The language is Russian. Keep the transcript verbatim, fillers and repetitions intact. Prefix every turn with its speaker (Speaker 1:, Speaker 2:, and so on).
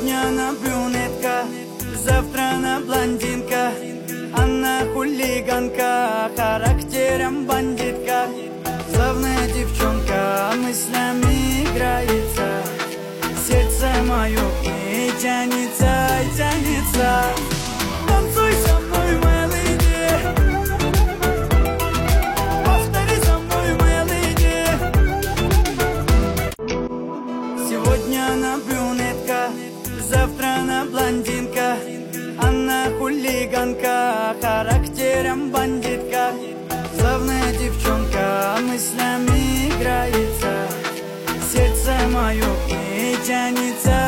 Speaker 1: Сегодня она брюнетка, завтра она блондинка. Она хулиганка, характером бандитка. Славная девчонка, мыслями играется. Сердце мое и тянется, и тянется. Танцуй со мной, мелоди. Повтори за мной, мелоди. Сегодня она брюнетка, завтра она блондинка. Она хулиганка, характером бандитка. Славная девчонка, мыслями играется. Сердце мое и тянется.